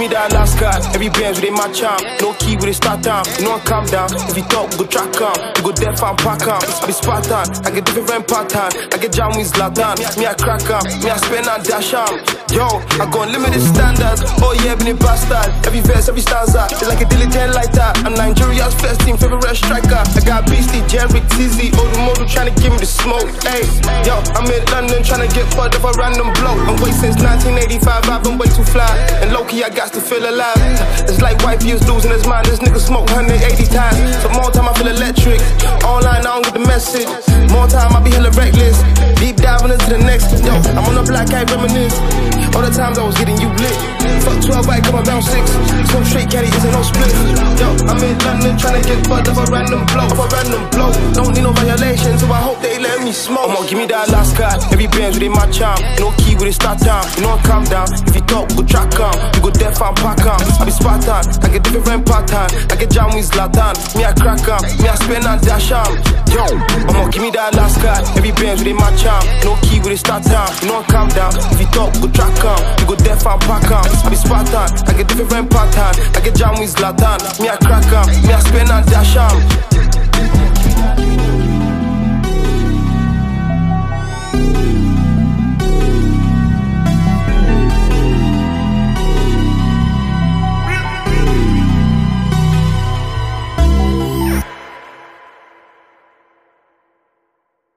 me that last card. Every bands with my charm. No key with a start time. You know I calm down. If you talk, we go track on. We go deaf and pack on. I be Spartan. I get different pattern. I get jam with Zlatan. Me I crack on. Me I spend and dash on. Yo, I go unlimited standards. Oh yeah, been a bastard. Every verse, every stanza. It's like a diligent like that. I'm Nigeria's first team favorite striker. I got Beastie, Jerry, Tizzy, Odumodu trying to give me the smoke. Hey, yo, I'm in London trying to get fucked of a random bloke. I'm wait since 1985. I've been way too fly. And low-key, I got to feel alive. It's like white people's losing his mind. This nigga smoke 180 times. So more time I feel electric. Online, I don't get the message. More time I be hella reckless. Deep diving into the next. Yo, I'm on the black eye reminisce. All the times I was getting you lit. Fuck 12, I come around 6. So straight caddy isn't no split. Yo, I'm in London trying to get fucked of a random blow. Don't need no violation, so I hope they let me smoke. Come on, give me that last card. Every band's within my charm. No key with a start time. You know I calm down. If you talk, we go track on. We go deaf and pack on. I be Spartan. I get different pattern. I get jam with Zlatan. Me I crack on. Me I spend and dash on. Yo, come on, give me that last card. Every band's within my charm. No key with a start time. You know I calm down. If you talk, we go track on. We go deaf and pack on. I be Spartan. I get different pattern. I get jam with Zlatan. Me I crack on. Me I spend and dash on.